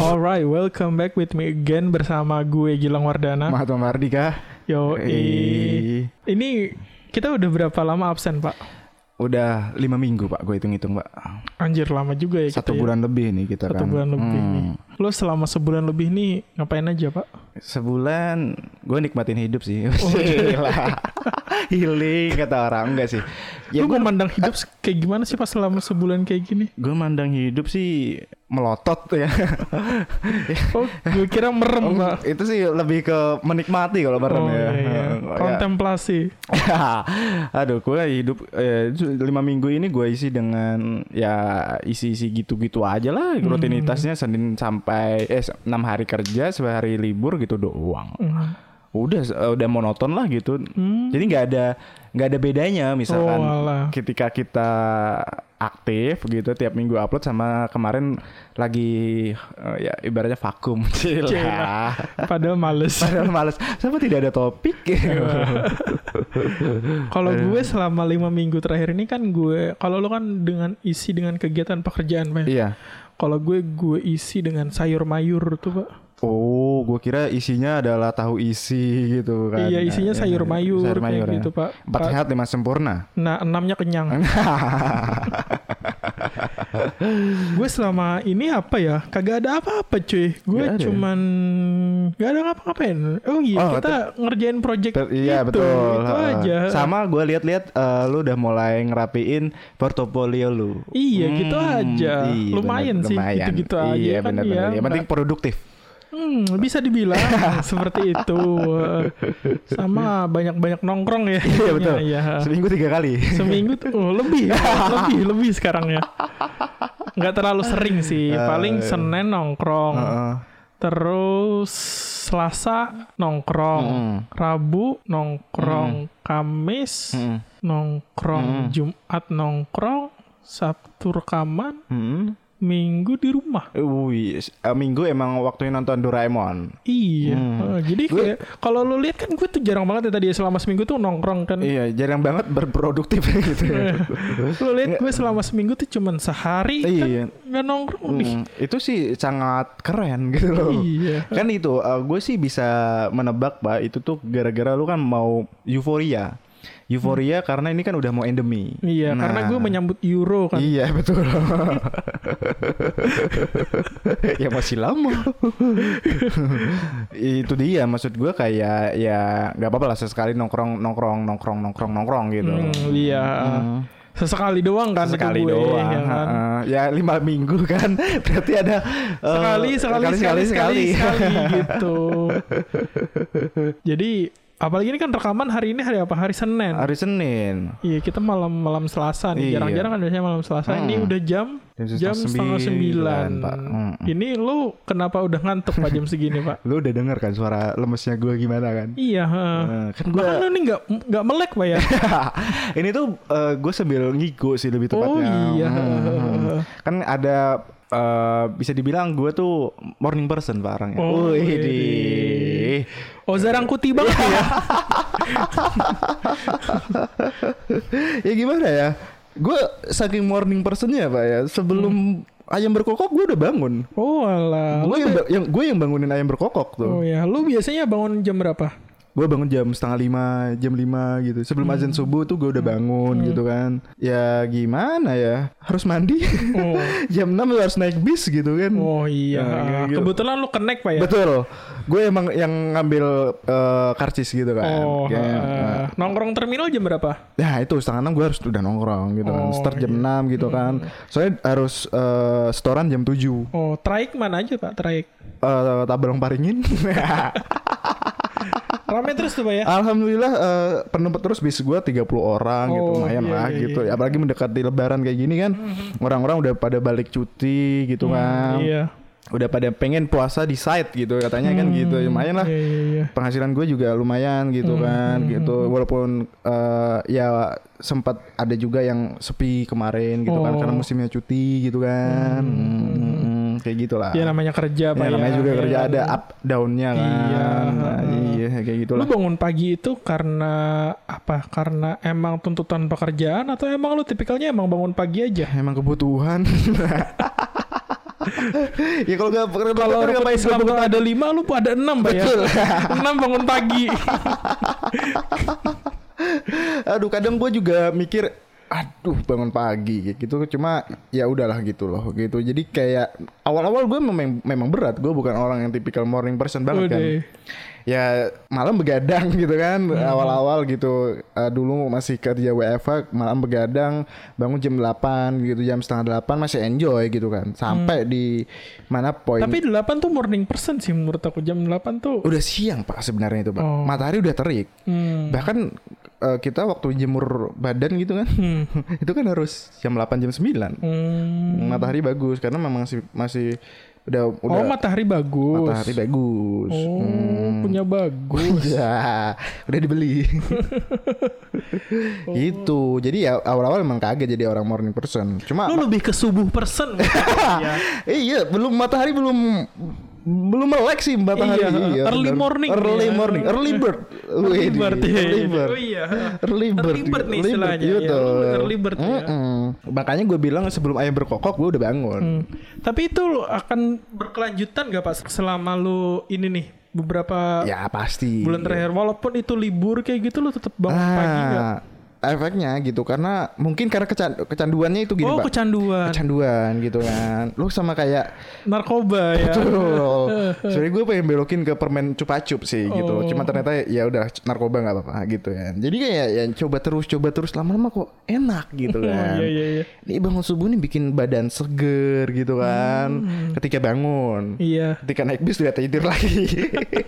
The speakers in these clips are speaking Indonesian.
Alright, welcome back with me again bersama gue Gilang Wardana. Mahatma Mardika. Yo, ini kita udah berapa lama absen, Pak? Udah 5 minggu, Pak. Gue hitung-hitung, Pak. Anjir, lama juga ya kita. 1 bulan lebih nih kita kan. 1 bulan lebih nih. Lo selama sebulan lebih nih ngapain aja, Pak? Sebulan gue nikmatin hidup sih. Oh, Gila. Healing kata orang. Enggak sih. Ya, lu memandang hidup kayak gimana sih pas selama sebulan kayak gini? Gue mandang hidup sih melotot ya. Oh, gue kira merem, Pak. Itu sih lebih ke menikmati kalau merem ya. Iya. Kontemplasi. Aduh, gue hidup 5 minggu ini gue isi dengan ya isi gitu-gitu aja lah. Rutinitasnya Senin sampai 6 hari kerja, 1 hari libur gitu doang. Udah monoton lah gitu. Jadi nggak ada bedanya misalkan ketika kita aktif gitu tiap minggu upload sama kemarin lagi ya ibaratnya vakum. Cila. Padahal males. Sama tidak ada topik. Kalau gue selama 5 minggu terakhir ini kan kalau lo kan dengan kegiatan pekerjaan, Pak. Iya. Kalau gue isi dengan sayur mayur tuh, Pak. Oh, gue kira isinya adalah tahu isi gitu kan. Iya, isinya sayur mayur kayak gitu, Pak. 4 sehat 5 sempurna. Nah, 6-nya kenyang. Gue selama ini apa ya? Kagak ada apa-apa, cuy. Gue cuman gak ada ngapa-ngapain. Oh iya, kita ngerjain project iya, itu. Betul. Itu aja. Sama gue lihat-lihat lu udah mulai ngerapiin portofolio lu. Iya, gitu aja. Iya, lumayan sih, gitu-gitu aja. Iya, kan benar. ya. Yang penting produktif. Bisa dibilang seperti itu. Sama banyak-banyak nongkrong ya. Iya, betul. Ya. Seminggu 3 kali. Seminggu tuh lebih sekarang ya. Nggak terlalu sering sih. Paling Senin nongkrong. Terus Selasa nongkrong. Rabu nongkrong. Kamis nongkrong. Jumat nongkrong. Sabtu rekaman. Minggu di rumah. Minggu emang waktunya nonton Doraemon. Iya. Jadi kayak kalau lu lihat kan gue tuh jarang banget ya tadi selama seminggu tuh nongkrong kan. Iya, jarang banget berproduktif gitu. Lu lihat gue selama seminggu tuh cuman sehari kan nggak nongkrong nih. Itu sih sangat keren gitu loh. Iya. Kan itu gue sih bisa menebak, Pak, itu tuh gara-gara lu kan mau euforia karena ini kan udah mau endemi. Iya, karena gue menyambut Euro kan. Iya, betul. Ya masih lama. Itu dia maksud gue kayak ya nggak apa-apa lah sesekali nongkrong gitu. Iya. Sesekali doang kan. Sekali doang ya, kan? Ya 5 minggu kan. Berarti ada sekali gitu. Jadi apalagi ini kan rekaman hari ini hari apa? Hari Senin. Iya, kita malam Selasa nih. Jarang-jarang kan biasanya malam Selasa. Ini udah jam 8:30 Pak. Ini lu kenapa udah ngantuk Pak jam segini, Pak? Lu udah denger kan suara lemesnya gue gimana kan? Iya. Kan lu nih nggak melek, Pak ya? Ini tuh gue sambil ngigo sih lebih tepatnya. Oh iya. Kan ada bisa dibilang gue tuh morning person, Pak, orangnya. Oh, Zarangkuti banget ya. Ya gimana ya? Gue saking morning personnya, Pak ya. Sebelum ayam berkokok gue udah bangun. Oh alah. Gue yang bangunin ayam berkokok tuh. Oh ya, lu biasanya bangun jam berapa? Gue bangun jam 4:30, jam 5 gitu. Sebelum azan subuh tuh gue udah bangun gitu kan. Ya gimana ya? Harus mandi. Jam 6 lu harus naik bis gitu kan. Oh iya. Gitu. Kebetulan lu connect, Pak ya? Betul. Gue emang yang ngambil karcis gitu kan. Nongkrong terminal jam berapa? Ya itu 5:30 gue harus udah nongkrong gitu kan. Start jam 6 gitu kan. Soalnya harus setoran jam 7. Oh, traik mana aja, Pak? Traik? Tabalong Paringin. Rame terus tuh, Pak ya? Alhamdulillah penuh terus bis gue 30 orang gitu. Lumayan lah gitu. Iya. Apalagi mendekati lebaran kayak gini kan. Orang-orang udah pada balik cuti gitu kan. Iya. Udah pada pengen puasa di site gitu katanya kan gitu. Lumayan lah. Iya. Penghasilan gue juga lumayan gitu kan gitu. Walaupun ya sempat ada juga yang sepi kemarin gitu kan. Karena musimnya cuti gitu kan. Kayak gitulah. Ya namanya kerja, Pak. Ya namanya juga kerja, ada up down-nya kan. Iya, kayak gitulah. Lu bangun pagi itu karena apa? Karena emang tuntutan pekerjaan atau emang lu tipikalnya emang bangun pagi aja? Emang kebutuhan. Ya kalau rukun Islam ada 5, lu ada 6 ya. 6 bangun pagi. Aduh, kadang gue juga mikir, aduh bangun pagi gitu. Cuma ya udahlah gitu loh gitu. Jadi kayak awal-awal gue memang berat. Gue bukan orang yang tipikal morning person banget kan. Ya malam begadang gitu kan. Awal-awal gitu, dulu masih kerja WFH, malam begadang, bangun jam 8 gitu, jam setengah 8 masih enjoy gitu kan. Sampai di mana poin. Tapi 8 tuh morning person sih menurut aku. Jam 8 tuh udah siang Pak sebenarnya itu Pak. Matahari udah terik. Bahkan kita waktu jemur badan gitu kan, itu kan harus jam 8 jam 9. Matahari bagus karena memang masih udah matahari bagus. Matahari bagus. Punya bagus. Ya, udah dibeli. Gitu. Jadi ya awal-awal emang kaget jadi orang morning person. Cuma lu lebih ke subuh person. Iya, matahari belum melek sih matahari. Iya, early morning. Early bird. Early bird nih istilahnya. Early bird ya. Makanya gue bilang sebelum ayam berkokok gue udah bangun. Tapi itu akan berkelanjutan gak Pak selama lu ini nih beberapa pasti bulan terakhir, walaupun itu libur kayak gitu lu tetap bangun pagi gak? Efeknya gitu karena mungkin karena kecanduannya itu gini Pak. Kecanduan gitu kan. Lu sama kayak narkoba ya. Betul. Sebenarnya gue pengen belokin ke permen cupa-cup sih gitu. Cuma ternyata ya udah narkoba enggak apa-apa gitu kan. Jadi kayak ya coba terus lama-lama kok enak gitu kan. Iya. Ini bangun subuh nih bikin badan seger gitu kan. Ketika bangun. Iya. Ketika naik bis udah tidur lagi.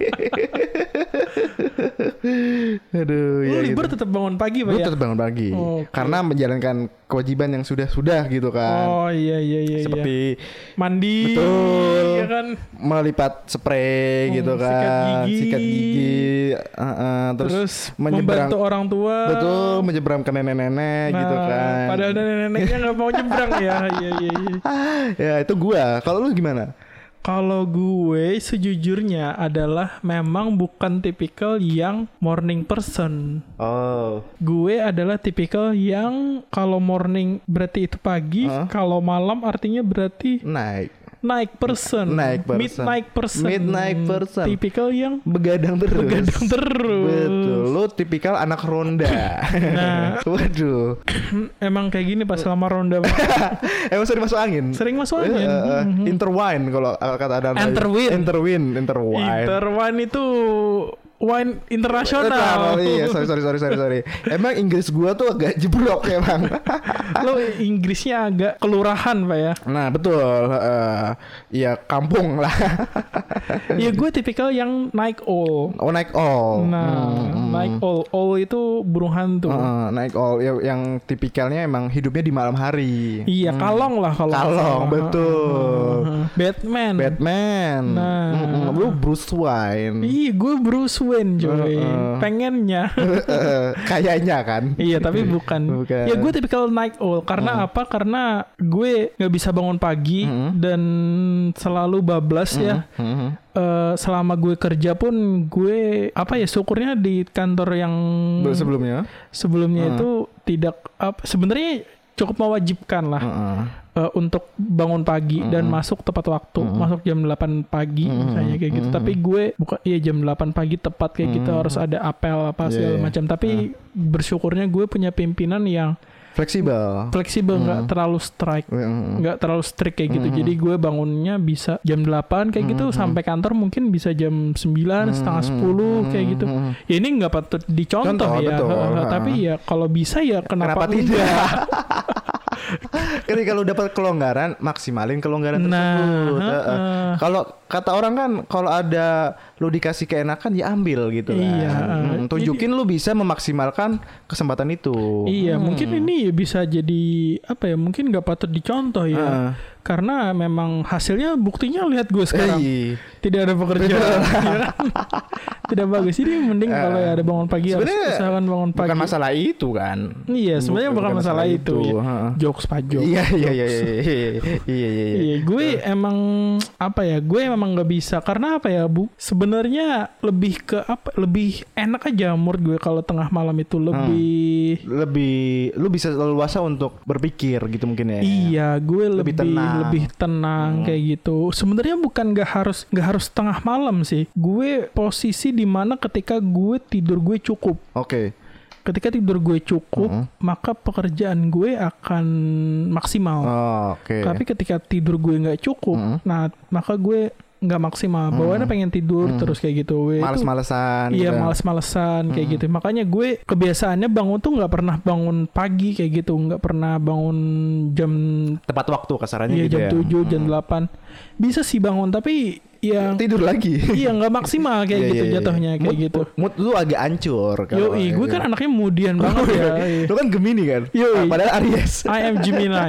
Aduh, lu libur tetap bangun pagi Pak ya? Tetap bangun pagi. Karena menjalankan kewajiban yang sudah gitu kan. Oh iya. Seperti mandi, betul, ya kan? Melipat spray gitu kan, sikat gigi, terus membantu orang tua. Betul, menyeberang ke nenek-nenek gitu kan. Padahal nenek-neneknya nggak mau nyebrang ya. Iya. Ya itu gua. Kalau lu gimana? Kalau gue sejujurnya adalah memang bukan tipikal yang morning person. Gue adalah tipikal yang kalau morning berarti itu pagi, kalau malam artinya berarti Midnight person. Tipikal yang begadang terus. Betul. Lo tipikal anak ronda. Nah, waduh. Emang kayak gini pas selama ronda. Emang sering masuk angin. Interwine kalau kata ada. Interwine itu wine internasional. Iya, sorry. Emang Inggris gua tuh agak jeblok ya bang. Lo Inggrisnya agak kelurahan Pak ya. Nah betul. Ya kampung lah. Ya gue tipikal yang night owl. Night owl. Night owl. Owl itu burung hantu. Night owl yang tipikalnya emang hidupnya di malam hari. Iya, kalong lah kalau. Kalong, betul. Batman. Lu Bruce Wayne. Iya, gue Bruce Wayne coy. Pengennya. Kayaknya kan. Iya, tapi bukan. Ya gue tipikal night owl. Karena apa? Karena gue gak bisa bangun pagi dan selalu bablas ya. Selama gue kerja pun gue syukurnya di kantor yang sebelumnya itu tidak sebenarnya cukup mewajibkan lah untuk bangun pagi dan masuk tepat waktu, masuk jam 8 pagi misalnya kayak gitu. Tapi gue bukan jam 8 pagi tepat kayak gitu, harus ada apel apa segala macam. Tapi bersyukurnya gue punya pimpinan yang fleksibel, nggak terlalu nggak terlalu strict kayak gitu. Jadi gue bangunnya bisa jam 8 kayak gitu, sampai kantor mungkin bisa jam 9, setengah 10 kayak gitu. Ya ini nggak patut dicontoh ya. Tapi ya kalau bisa ya kenapa tidak? Ketika lu dapat kelonggaran, maksimalin kelonggaran tersebut. Kalau kata orang kan, kalau ada lu dikasih keenakan ya ambil gitu kan. Tunjukin lu bisa memaksimalkan kesempatan itu. Iya, mungkin ini bisa jadi mungkin nggak patut dicontoh ya. Karena memang hasilnya buktinya lihat gue sekarang. Tidak ada pekerjaan. Tidak bagus. Jadi mending kalau ada bangun pagi harus usahakan bangun pagi. Bukan masalah itu kan. Iya, sebenarnya bukan masalah itu. Ya. Jokes Pak joke. Iya. Gue emang apa ya? Gue memang nggak bisa karena apa ya, Bu? Sebenarnya lebih ke apa? Lebih enak aja menurut gue kalau tengah malam itu lebih lu bisa leluasa untuk berpikir gitu mungkin ya. Iya, gue lebih tenang kayak gitu. Sebenarnya bukan nggak harus tengah malam sih. Gue posisi di mana ketika gue tidur gue cukup. Oke. Ketika tidur gue cukup, maka pekerjaan gue akan maksimal. Oke. Tapi ketika tidur gue nggak cukup, nah maka gue nggak maksimal. Bawaannya pengen tidur terus kayak gitu. Males-malesan. Iya, gitu. Males-malesan kayak gitu. Makanya gue kebiasaannya bangun tuh nggak pernah bangun pagi kayak gitu, nggak pernah bangun jam tepat waktu kasarannya gitu ya. Jam 7, jam 8. Bisa sih bangun tapi ya tidur lagi. Iya, nggak maksimal kayak gitu jatuhnya kayak gitu. Mood lu agak hancur. Yoi, gue kan anaknya moodian banget ya. Lu kan Gemini kan? Yoi. Padahal Aries. I am Gemini.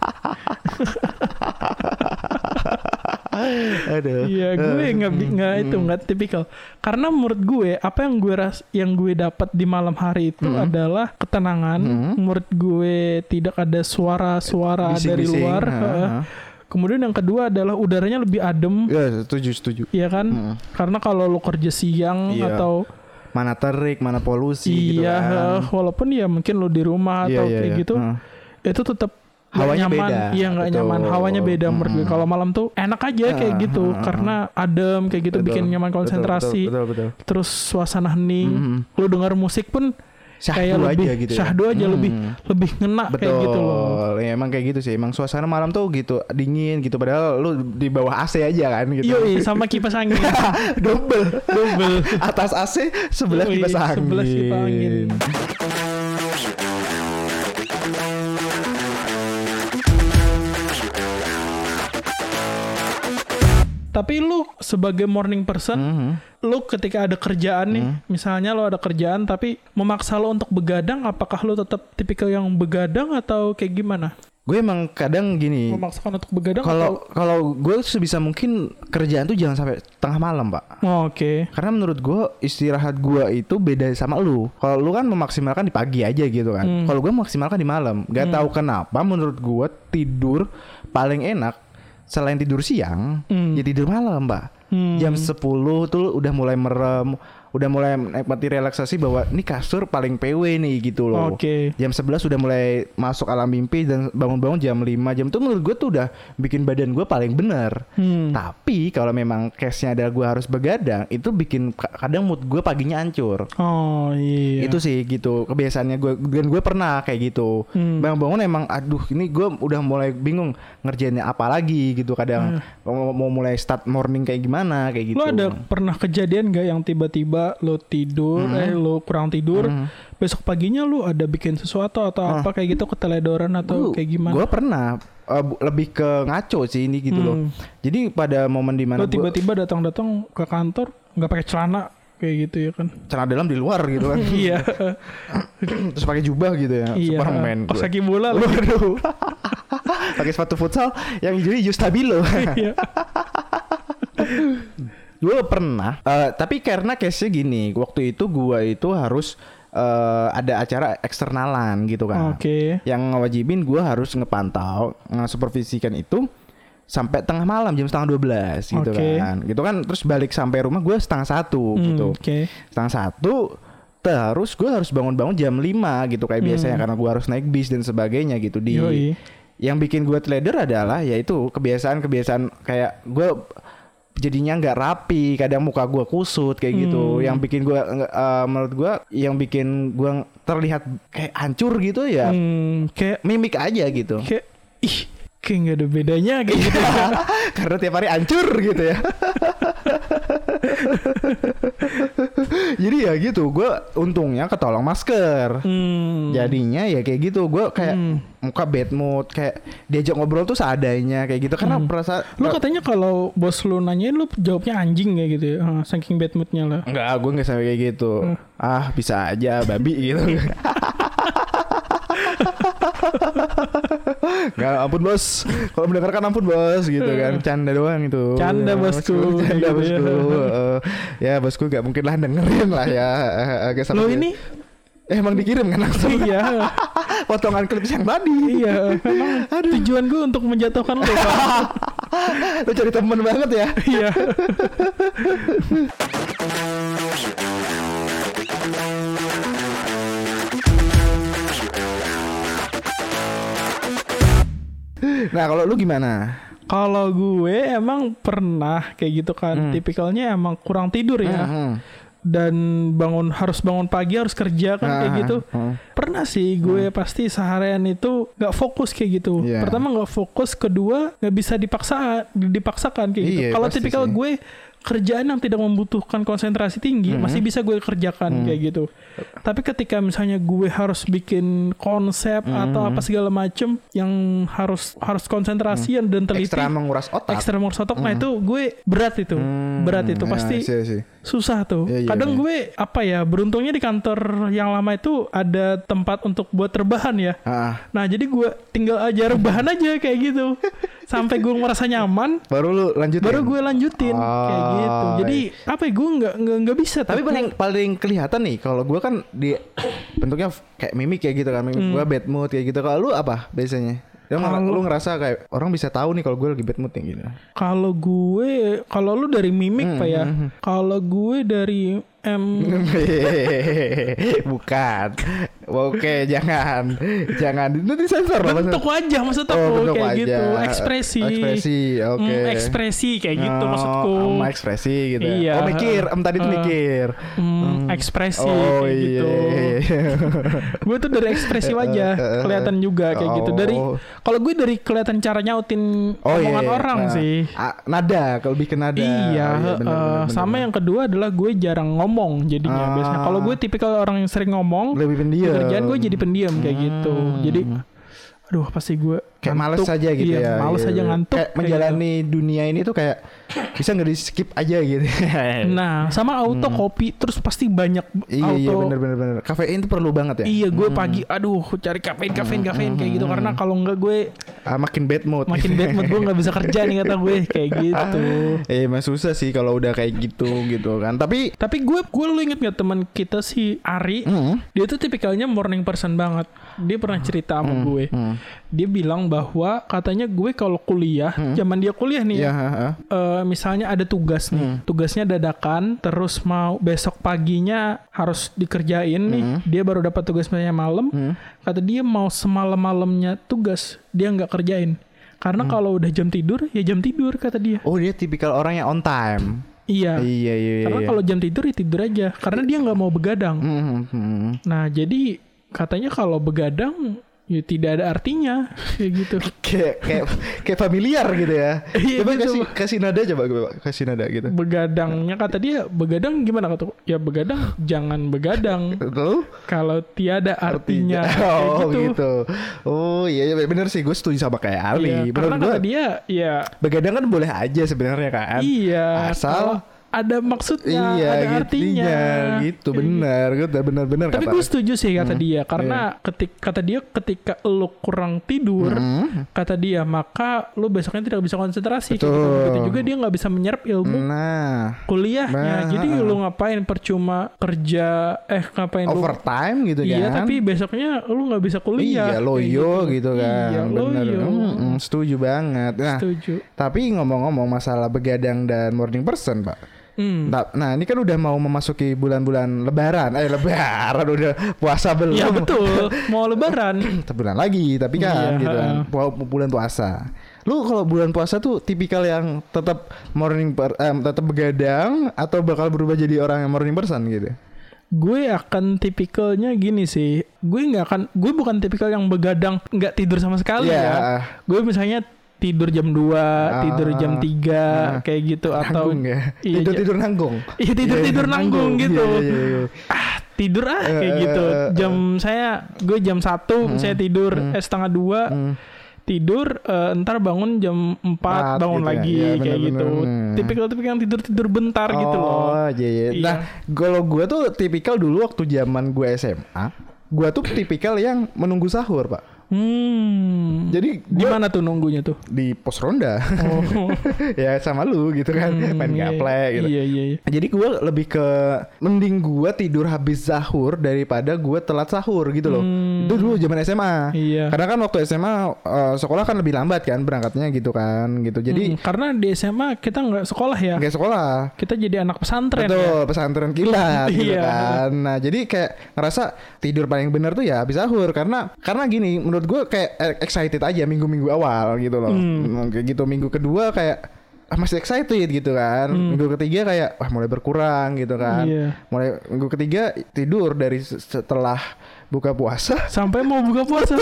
Aduh. Iya, gue nggak tipikal. Karena menurut gue apa yang gue dapat di malam hari itu adalah ketenangan. Menurut gue tidak ada suara-suara dari luar. Kemudian yang kedua adalah udaranya lebih adem. Ya, setuju. Iya kan? Karena kalau lo kerja siang atau mana terik, mana polusi gitu kan. Iya, walaupun ya mungkin lo di rumah atau kayak gitu. Itu tetap hawanya nyaman. beda. Iya, nggak nyaman. Hawanya beda menurut gue. Kalau malam tuh enak aja kayak gitu karena adem kayak gitu, bikin nyaman konsentrasi. Betul. Terus suasana hening. Lo dengar musik pun kayak lebih aja gitu syahdu aja, lebih ngena kayak gitu loh. Ya, emang kayak gitu sih. Emang suasana malam tuh gitu dingin gitu, padahal lu di bawah AC aja kan gitu. Yoi, sama kipas angin. double. Atas AC, sebelah kipas angin. Sebelah kipas angin. Tapi lu sebagai morning person, lu ketika ada kerjaan nih, misalnya lu ada kerjaan tapi memaksa lu untuk begadang, apakah lu tetap tipikal yang begadang atau kayak gimana? Gue emang kadang gini, memaksakan untuk begadang. Kalau gue sebisa mungkin kerjaan tuh jangan sampai tengah malam, Pak. Oh, oke. Karena menurut gue istirahat gue itu beda sama lu. Kalau lu kan memaksimalkan di pagi aja gitu kan. Kalau gue memaksimalkan di malam. Gak tahu kenapa menurut gue tidur paling enak selain tidur siang, ya tidur malam, Mbak. Jam 10 tuh udah mulai merem, udah mulai nikmati relaksasi bahwa ini kasur paling PW nih gitu loh. Jam 11 udah mulai masuk alam mimpi dan bangun-bangun jam 5. Jam itu menurut gue tuh udah bikin badan gue paling bener. Tapi kalau memang case-nya adalah gue harus begadang, itu bikin kadang mood gue paginya hancur. Oh iya. Itu sih gitu kebiasaannya gue, dan gue pernah kayak gitu. Bangun-bangun emang aduh ini gue udah mulai bingung ngerjainnya apa lagi gitu. Kadang mau mulai start morning kayak gimana kayak gitu. Lo ada pernah kejadian gak yang tiba-tiba lo tidur, lo kurang tidur, besok paginya lo ada bikin sesuatu atau apa kayak gitu, keteledoran atau kayak gimana? Gue pernah lebih ke ngaco sih ini gitu loh. Jadi pada momen dimana lo tiba-tiba datang ke kantor nggak pakai celana kayak gitu ya kan? Celana dalam di luar gitu kan? Iya. Terus pakai jubah gitu ya, Superman. Pas kaki bola, waduh. Pakai sepatu futsal yang hijau stabilo. Gue pernah, tapi karena case-nya gini, waktu itu gue itu harus ada acara eksternalan gitu kan, yang ngewajibin gue harus ngepantau, ngesupervisikan itu sampai tengah malam jam 11:30 gitu kan, terus balik sampai rumah gue 12:30 gitu, 12:30. Terus gue harus bangun-bangun jam 5 gitu kayak biasanya karena gue harus naik bis dan sebagainya gitu. Yang bikin gue teleder adalah yaitu kebiasaan kayak gue jadinya nggak rapi, kadang muka gue kusut kayak gitu. Yang bikin gue menurut gue yang bikin gue terlihat kayak hancur gitu ya, kayak mimik aja gitu, kayak nggak ada bedanya kayak gitu. Karena tiap hari hancur gitu ya. Jadi ya gitu, gue untungnya ketolong masker. Jadinya ya kayak gitu, gue kayak muka bad mood, kayak diajak ngobrol tuh seadanya kayak gitu. Karena perasaan lu katanya kalau bos lu nanyain lu jawabnya anjing kayak gitu ya, saking bad moodnya lah. Enggak, gue nggak sampai kayak gitu. Bisa aja babi gitu. Nggak, ampun bos, kalau mendengarkan ampun bos gitu kan, canda doang itu. Canda bosku. Canda bosku. Ya bosku nggak mungkin lah dengerin lah ya. Lo ini emang dikirim kan langsung. Iya. Potongan klip yang tadi. Iya, memang tujuan gue untuk menjatuhkan lo. Lu cari temen banget ya. Iya. Nah, kalau lu gimana? Kalau gue emang pernah kayak gitu kan. Tipikalnya emang kurang tidur ya. Dan harus bangun pagi, harus kerja kan kayak gitu. Pernah sih gue pasti seharian itu gak fokus kayak gitu. Pertama gak fokus, kedua gak bisa dipaksakan kayak gitu. Kalau tipikal sih. Gue kerjaan yang tidak membutuhkan konsentrasi tinggi masih bisa gue kerjakan kayak gitu. Tapi ketika misalnya gue harus bikin konsep atau apa segala macem yang harus konsentrasi dan teliti, ekstra menguras otak. Nah itu gue berat itu pasti susah tuh. Kadang gue beruntungnya di kantor yang lama itu ada tempat untuk buat rebahan ya. Nah jadi gue tinggal aja rebahan aja kayak gitu sampai gue merasa nyaman, baru gue lanjutin kayak gitu. Jadi gue nggak bisa. Tapi paling kelihatan nih kalau gue kan di bentuknya kayak mimik kayak gitu kan, gue bad mood kayak gitu. Kalau lu apa biasanya? Lu ngerasa kayak orang bisa tahu nih kalau gue lagi bad mood yang gitu. Kalau lu dari mimik Pak ya. Kalau gue dari bukan. Oke, jangan itu disensor loh. Bentuk wajah maksud aku kayak wajah. Gitu. Ekspresi, oke. Ekspresi kayak gitu maksudku. Ekspresi gitu. Iya. Mikir, tadi tuh mikir. Ekspresi kayak gitu. Gue tuh dari ekspresi wajah kelihatan juga kayak gitu. Kalau gue dari kelihatan cara nyautin omongan orang sih. Nada, kalau bikin nada. Iya, bener. Sama yang kedua adalah gue jarang ngomong jadinya biasanya. Kalau gue tipikal orang yang sering ngomong, lebih pendiam. Kerjaan gue jadi pendiam kayak gitu. Jadi pasti gue kayak males aja gitu ya. Males aja ngantuk. Kayak menjalani gitu. Dunia ini tuh kayak bisa nggak di skip aja gitu. Nah, sama auto kopi terus pasti banyak auto. Iya bener. Kafein tuh perlu banget ya. Iya, gue pagi cari kafein kayak gitu karena kalau enggak gue makin bad mood. Gue nggak bisa kerja nih kata gue kayak gitu. Emang susah sih kalau udah kayak gitu kan. Tapi gue lu inget nggak teman kita si Ari? Dia tuh tipikalnya morning person banget. Dia pernah cerita sama gue. Dia bilang bahwa katanya gue kalau kuliah, zaman dia kuliah nih misalnya ada tugas nih, tugasnya dadakan, terus mau besok paginya harus dikerjain nih, dia baru dapat tugasnya malam, kata dia mau semalam-malamnya tugas dia nggak kerjain, karena kalau udah jam tidur ya jam tidur kata dia. Oh, dia tipikal orang yang on time. Iya. Karena kalau jam tidur ya tidur aja, karena dia nggak mau begadang. Nah jadi katanya kalau begadang ya tidak ada artinya kayak gitu. kayak familiar gitu ya. Coba gitu. kasih nada gitu. Begadangnya kata dia, begadang gimana kata? Ya begadang jangan begadang. Kalau tiada artinya. Gitu. Oh iya bener sih, gue setuju sama kayak Ali. Iya, karena kata dia ya begadang kan boleh aja sebenarnya kan. Iya. Asal ada maksudnya, ada artinya gitu. Benar. Tapi gue setuju sih kata dia, karena ketika lo kurang tidur, kata dia, maka lo besoknya tidak bisa konsentrasi. Begitu juga dia nggak bisa menyerap ilmu kuliahnya. Jadi lo ngapain percuma kerja, ngapain overtime gitu kan? Iya, tapi besoknya lo nggak bisa kuliah. Iya, loyo gitu kan. Iya, loyo. Setuju banget. Nah, tapi ngomong-ngomong masalah begadang dan morning person, Pak. Nah ini kan udah mau memasuki bulan-bulan lebaran. Lebaran udah puasa belum? Ya betul, mau lebaran. Bulan lagi tapi kan gitu kan. Bulan puasa. Lu kalau bulan puasa tuh tipikal yang tetap tetap begadang atau bakal berubah jadi orang yang morning person gitu? Gue akan tipikalnya gini sih. Gue bukan tipikal yang begadang nggak tidur sama sekali ya. Gue misalnya tidur jam 2, tidur jam 3 kayak gitu, atau tidur nanggung. Iya, tidur nanggung gitu. Iya. Tidur kayak gitu. Gue jam 1 saya tidur setengah 2. Tidur ntar bangun jam 4 bangun gitu lagi ya, kayak gitu. Tipikal yang tidur bentar gitu loh. Iya. Nah, kalau gue tuh tipikal dulu waktu zaman gue SMA, gue tuh tipikal yang menunggu sahur, Pak. Jadi di mana tuh nunggunya tuh? Di pos ronda. Ya sama lu gitu kan, main gaple gitu. Iya. Jadi gue lebih ke mending gue tidur habis sahur daripada gue telat sahur gitu loh. Itu dulu zaman SMA. Iya. Karena kan waktu SMA sekolah kan lebih lambat kan berangkatnya gitu kan gitu. Jadi karena di SMA kita nggak sekolah ya. Nggak sekolah. Kita jadi anak pesantren. Betul, pesantren kilat gitu kan. Nah jadi kayak ngerasa tidur paling bener tuh ya habis sahur karena gini menurut gue kayak excited aja minggu-minggu awal gitu loh. Kayak gitu minggu kedua kayak masih excited gitu kan. Minggu ketiga kayak wah mulai berkurang gitu kan. Mulai minggu ketiga tidur dari setelah buka puasa sampai mau buka puasa.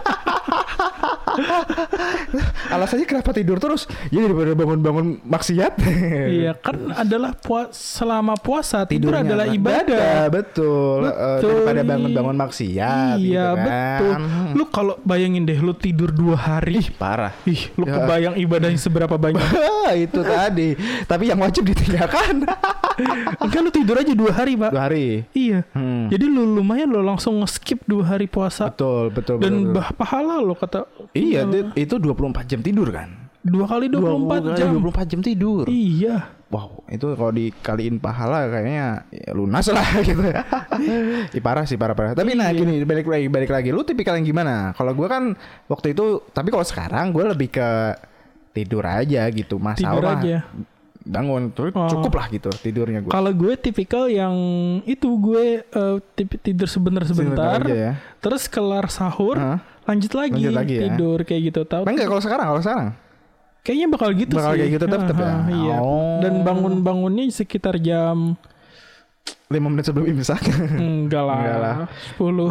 Alasannya kenapa tidur terus? Ya daripada bangun-bangun maksiat. Iya kan adalah selama puasa tidur adalah ibadah. Betul. Daripada bangun-bangun maksiat. Iya gitu kan. betul. Lu kalau bayangin deh lu tidur 2 hari. Parah. Lu kebayang ibadahnya seberapa banyak? Itu tadi. Tapi yang wajib ditinggalkan. Enggak, lu tidur aja 2 hari, Pak. 2 hari. Iya. Jadi lu lumayan lo langsung skip 2 hari puasa. Betul. Dan pahala lo kata. Iya, itu 24 jam tidur kan. 2 kali 24 jam. 24 jam tidur. Iya. Wow, itu kalau dikaliin pahala kayaknya ya lunas lah gitu ya. Parah sih, parah. Tapi nah gini, balik lagi. Lu tipikal yang gimana? Kalau gue kan waktu itu, tapi kalau sekarang gue lebih ke tidur aja gitu. Masalah bangun terus cukup lah gitu tidurnya gue. Kalau gue tipikal yang itu gue tidur sebentar ya. Terus kelar sahur lanjut lagi tidur ya? Kayak gitu. Tahu? Enggak kalau sekarang. Kayaknya bakal gitu sih. Bakal kayak gitu tetap ya. Iya. Dan bangunnya sekitar jam 5 menit sebelum imsak. Enggak lah. 10.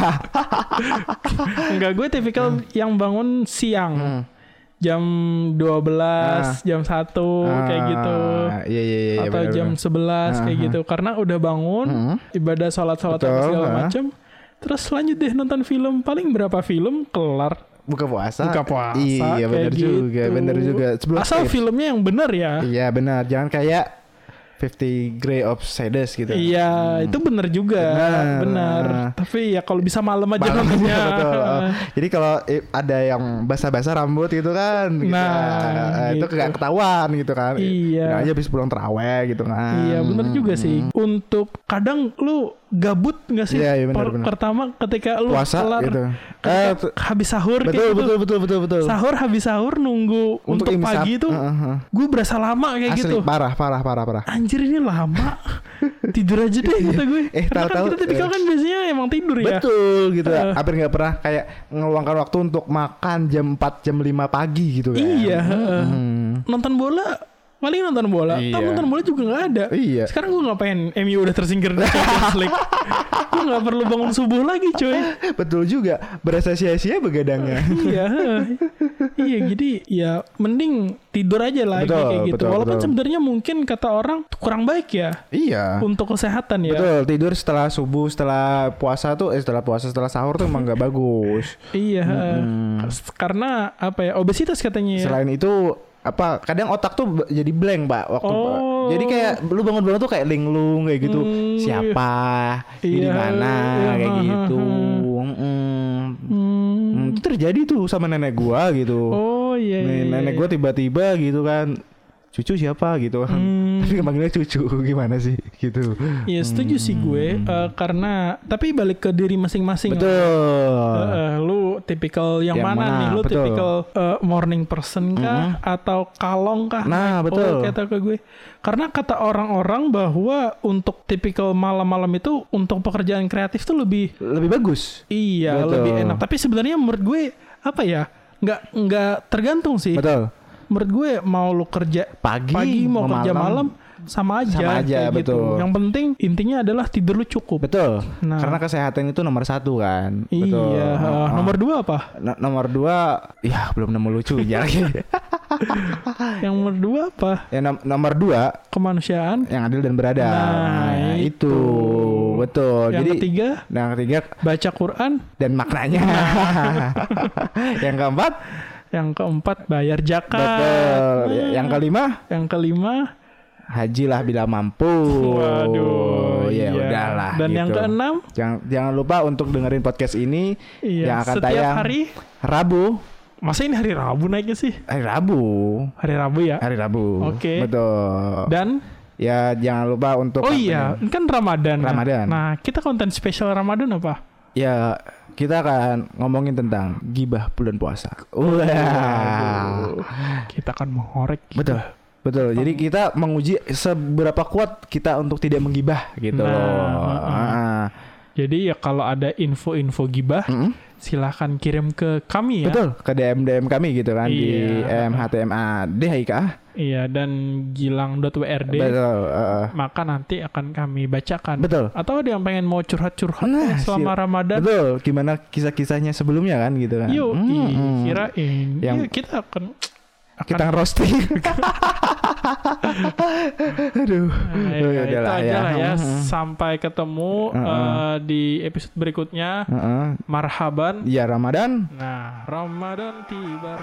Enggak, gue tipikal yang bangun siang. Jam 12, jam 1 kayak gitu. Iya, atau bener, jam 11 kayak gitu. Karena udah bangun, ibadah sholat segala macam. Terus lanjut deh nonton film. Paling berapa film kelar. Buka puasa. Iya, benar juga. Asal filmnya yang benar ya. Iya, benar. Jangan kayak 50 Grey of Sadness gitu. Iya, itu benar juga. Benar. Tapi ya kalau bisa malam aja nontonnya. Jadi kalau ada yang basah-basah rambut gitu kan, nah, itu gak ketahuan gitu kan. Iya. Nah, aja habis pulang taraweh gitu kan. Iya, benar juga sih. Untuk kadang lu gabut nggak sih? Iya, bener. Pertama ketika lu puasa kelar gitu. Habis sahur betul. Sahur habis sahur nunggu untuk pagi itu gue berasa lama kayak asli, gitu. Parah. Anjir ini lama. Tidur aja deh kata gue. Karena kan kita tipikal kan biasanya emang tidur ya. Betul gitu. Hampir nggak pernah kayak ngeluangkan waktu untuk makan jam 4 jam 5 pagi gitu kan. Iya. Nonton bola paling nonton bola. Nonton bola juga gak ada. Sekarang gue ngapain? MU udah tersingkir dari Champions League. Gue gak perlu bangun subuh lagi coy. Betul juga. Berasa sia-sia begadangnya. Iya jadi ya mending tidur aja lagi kayak gitu. Walaupun sebenarnya mungkin kata orang kurang baik ya. Iya. Untuk kesehatan ya. Betul. Tidur setelah subuh, setelah puasa tuh setelah sahur tuh emang gak bagus. Iya. Karena apa ya, obesitas katanya ya. Selain itu kadang otak tuh jadi blank Pak waktu jadi kayak lu bangun tuh kayak linglung kayak gitu. Siapa di mana kayak gitu. Itu terjadi tuh sama nenek gua gitu. Nenek gua tiba-tiba gitu kan, cucu siapa gitu. Tapi manggilnya cucu gimana sih gitu. Iya setuju sih gue. Karena tapi balik ke diri masing-masing. Betul. Lu tipikal yang mana nih? Lu tipikal morning person kah atau kalong kah? Nah betul. Kata ke gue. Karena kata orang-orang bahwa untuk tipikal malam-malam itu untuk pekerjaan kreatif tuh lebih bagus. Iya, betul. Lebih enak. Tapi sebenarnya menurut gue apa ya? Nggak tergantung sih. Betul. Menurut gue mau lu kerja pagi mau kerja malam sama aja betul. Gitu. Yang penting intinya adalah tidur lu cukup. Betul. Nah, karena kesehatan itu nomor 1 kan. Iya. Betul. Nomor 2 apa? Nomor 2 ya belum nemu lucu ya. Yang nomor 2 apa? Yang nomor 2 kemanusiaan yang adil dan beradab. Nah, itu. Betul. Yang ketiga baca Quran dan maknanya. Yang keempat bayar zakat. Betul. Yang kelima hajilah bila mampu. Waduh. Ya udahlah. Dan gitu. Yang keenam jangan lupa untuk dengerin podcast ini yang akan tayang hari Rabu Masa ini hari Rabu naiknya sih? Hari Rabu. Hari Rabu ya? Hari Rabu. Oke. Betul. Dan ya jangan lupa untuk ini kan Ramadan. Ramadan. Nah, kita konten spesial Ramadan apa? Ya, kita akan ngomongin tentang gibah bulan puasa. Wah. Kita akan mengorek gibah. Betul. Jadi kita menguji seberapa kuat kita untuk tidak menggibah gitu. Jadi ya kalau ada info-info gibah, silahkan kirim ke kami ya. Betul, ke DM kami gitu kan di MHTMADHIK. Iya, dan gilang.wrd. Betul. Maka nanti akan kami bacakan. Betul. Atau ada yang pengen mau curhat-curhat selama Ramadan. Betul. Gimana kisah-kisahnya sebelumnya kan gitu kan. Yuk, kirain. Yang kita akan roasting. Aduh. Itu aja lah ya. Sampai ketemu di episode berikutnya. Marhaban. Ya Ramadan. Nah, Ramadan tiba.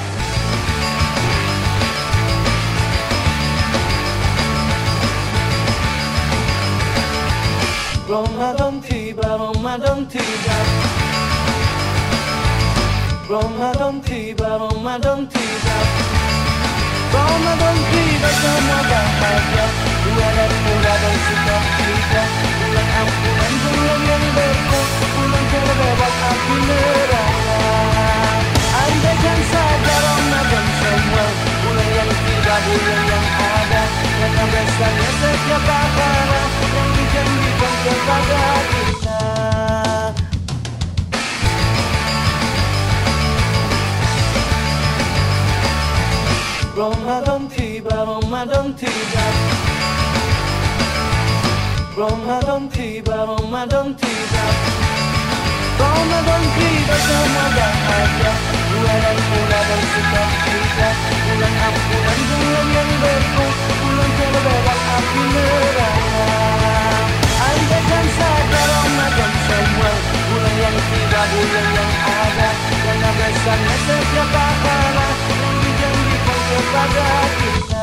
Ramadan tiba, Ramadan tiba. Ramadan tiba, Ramadan tiba. Ramadan tiba, semua bahagia. Dua dan murah dan sukacita. Bulan ampunan, bulan yang berkah. Bulan terbebas api neraka. Andaikan saja Ramadan semua. Bulan yang tiba, bulan yang ada. Karena besarnya setiap pahala yang dijanjikan kepada kita. Ramadan tiba, Ramadan tiba. Ramadan tiba, Ramadan tiba. Ramadan tiba, semua bahagia. Bulan murah dan sukacita. Bulan ampunan, bulan yang berkah. Bulan terbebas api neraka. Andaikan saja Ramadan semua. Bulan yang tiba, bulan yang ada. Karena besarnya setiap pahala yang dijanjikan kepada kita.